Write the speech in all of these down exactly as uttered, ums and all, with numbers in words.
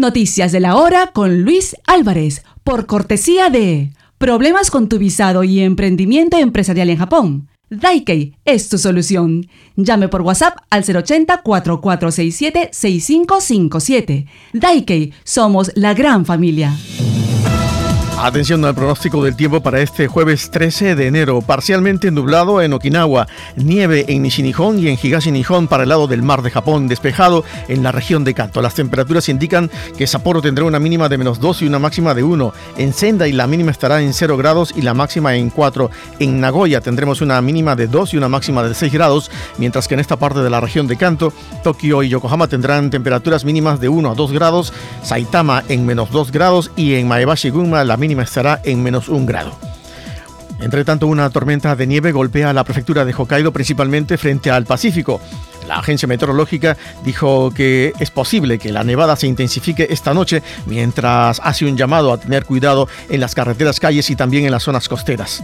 Noticias de la hora con Luis Álvarez, por cortesía de Problemas con tu visado y emprendimiento empresarial en Japón. Daikei es tu solución. Llame por WhatsApp al cero ochenta, cuatro cuatro seis siete, seis cinco cinco siete. Daikei, somos la gran familia. Atención al pronóstico del tiempo para este jueves trece de enero. Parcialmente nublado en Okinawa, nieve en Nishi-Nihon y en Higashi-Nihon para el lado del mar de Japón, despejado en la región de Kanto. Las temperaturas indican que Sapporo tendrá una mínima de menos dos y una máxima de uno. En Sendai la mínima estará en cero grados y la máxima en cuatro. En Nagoya tendremos una mínima de dos y una máxima de seis grados, mientras que en esta parte de la región de Kanto, Tokio y Yokohama tendrán temperaturas mínimas de uno a dos grados, Saitama en menos dos grados y en Maebashi y Gunma la mínima estará en menos un grado. Entre tanto, una tormenta de nieve golpea la prefectura de Hokkaido, principalmente frente al Pacífico. La agencia meteorológica dijo que es posible que la nevada se intensifique esta noche, mientras hace un llamado a tener cuidado en las carreteras, calles y también en las zonas costeras.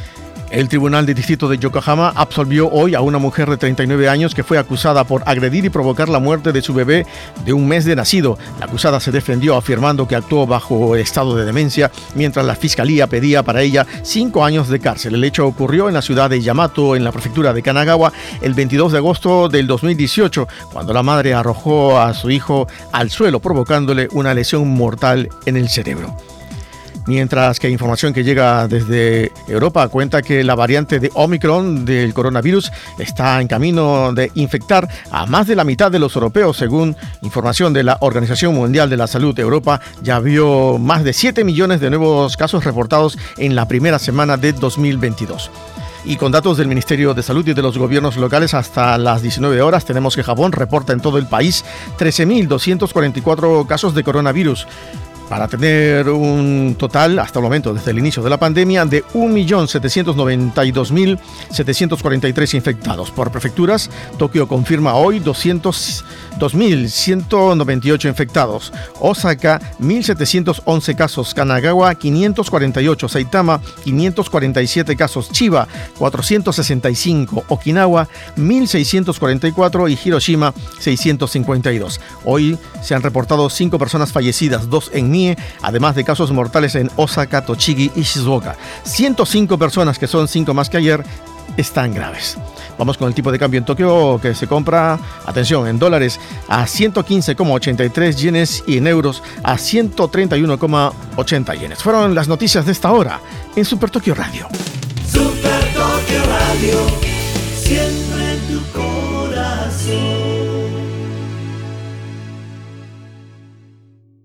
El Tribunal de Distrito de Yokohama absolvió hoy a una mujer de treinta y nueve años que fue acusada por agredir y provocar la muerte de su bebé de un mes de nacido. La acusada se defendió afirmando que actuó bajo estado de demencia, mientras la fiscalía pedía para ella cinco años de cárcel. El hecho ocurrió en la ciudad de Yamato, en la prefectura de Kanagawa, el veintidós de agosto del dos mil dieciocho, cuando la madre arrojó a su hijo al suelo, provocándole una lesión mortal en el cerebro. Mientras que información que llega desde Europa cuenta que la variante de Omicron del coronavirus está en camino de infectar a más de la mitad de los europeos. Según información de la Organización Mundial de la Salud, Europa ya vio más de siete millones de nuevos casos reportados en la primera semana de dos mil veintidós. Y con datos del Ministerio de Salud y de los gobiernos locales, hasta las diecinueve horas tenemos que Japón reporta en todo el país trece mil doscientos cuarenta y cuatro casos de coronavirus, para tener un total, hasta el momento, desde el inicio de la pandemia, de un millón setecientos noventa y dos mil setecientos cuarenta y tres infectados. Por prefecturas, Tokio confirma hoy doscientos dos mil ciento noventa y ocho infectados, Osaka mil setecientos once casos, Kanagawa quinientos cuarenta y ocho, Saitama quinientos cuarenta y siete casos, Chiba cuatrocientos sesenta y cinco, Okinawa mil seiscientos cuarenta y cuatro y Hiroshima seiscientos cincuenta y dos. Hoy se han reportado cinco personas fallecidas, dos en Mie, además de casos mortales en Osaka, Tochigi y Shizuoka. ciento cinco personas, que son cinco más que ayer, están graves. Vamos con el tipo de cambio en Tokio, que se compra, atención, en dólares a ciento quince coma ochenta y tres yenes y en euros a ciento treinta y uno coma ochenta yenes. Fueron las noticias de esta hora en Super Tokio Radio. Super Tokio Radio, siempre